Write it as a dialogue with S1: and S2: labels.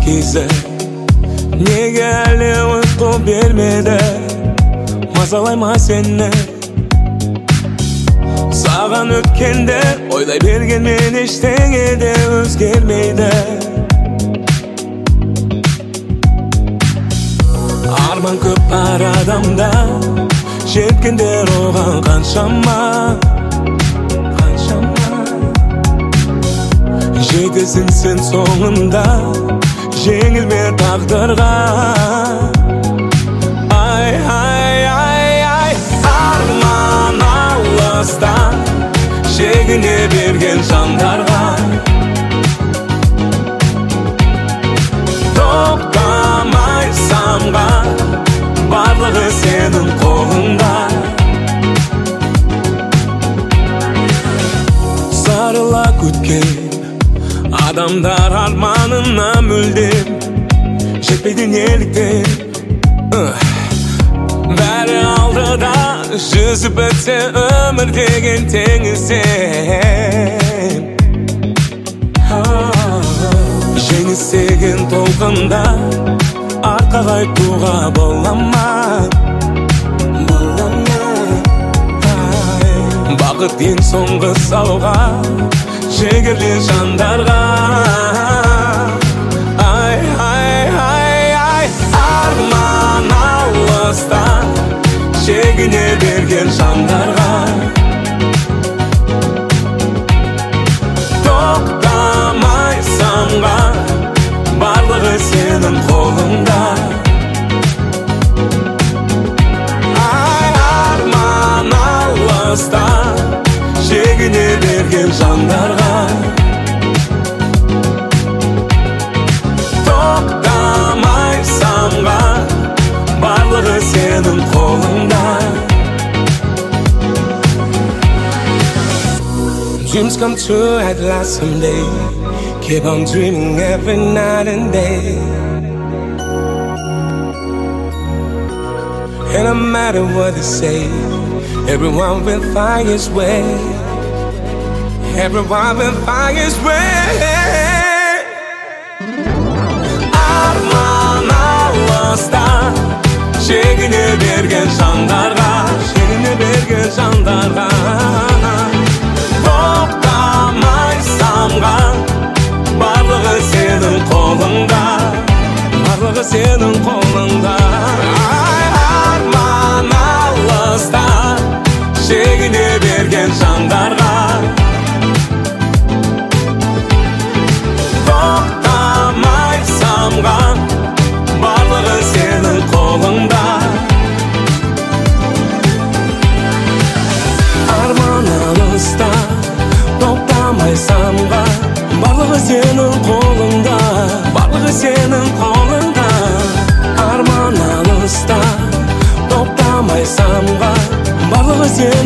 S1: kezi неге әлі ұйқы бермеді мазалайма сені саған өткенде ойлай бергенмен ештеңе де өзгермейді арман көп бар адамда жеткендер оған қаншама жетесің сен соңында жеңілме тағдырға ай ай ай ай арман алыста шегіне берген жандарға тоқтамай самған барлығы сенің қолыңда сарыла күткен адамдар арманына мүлдем жетпейді неліктен бәрі алдыда жүзіп өтсе өмір деген теңізден жеңіс деген толқында артқа қайтуға бола ма бақыт ең соңғы сауға жігерлі жандарға ай ай ай ай арман алыста шегіне берген жандарға тоқтамай самған барлығы сенің қолыңда ай арман алыста шегіне берген жандарға тоқтамай самған барлығы сенің қолыңда Dreams come true at last someday Keep on dreaming every night and day And no matter what they say Everyone will find his way Everyone will find his way Arman alыsta Şegine bergen jandарға Şegine bergen jandарға Тоқтамай самған Барлығы сенің қолыңда Барлығы сенің қолыңда Арман алыста Шегіне берген жандарға Тоқтамай самған барлығы сенің қолыңда Арман алыста тоқтамай самған барлығы сенің қолыңда Барлығы сенің қолыңда Арман алыста тоқтамай самған барлығы сенің